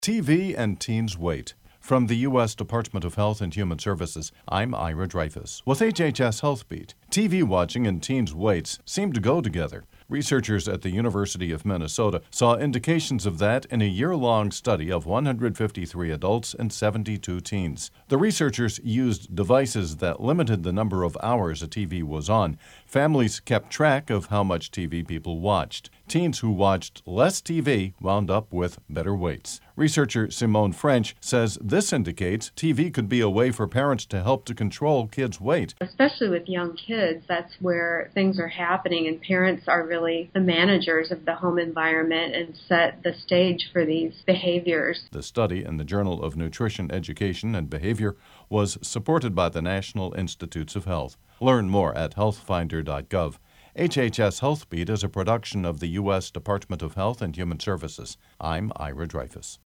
TV and teens' weight. From the U.S. Department of Health and Human Services, I'm Ira Dreyfus. With HHS Healthbeat, TV watching and teens' weights seem to go together. Researchers at the University of Minnesota saw indications of that in a year-long study of 153 adults and 72 teens. The researchers used devices that limited the number of hours a TV was on. Families kept track of how much TV people watched. Teens who watched less TV wound up with better weights. Researcher Simone French says this indicates TV could be a way for parents to help to control kids' weight. Especially with young kids, that's where things are happening, and parents are really the managers of the home environment and set the stage for these behaviors. The study in the Journal of Nutrition, Education, and Behavior was supported by the National Institutes of Health. Learn more at healthfinder.gov. HHS Healthbeat is a production of the U.S. Department of Health and Human Services. I'm Ira Dreyfus.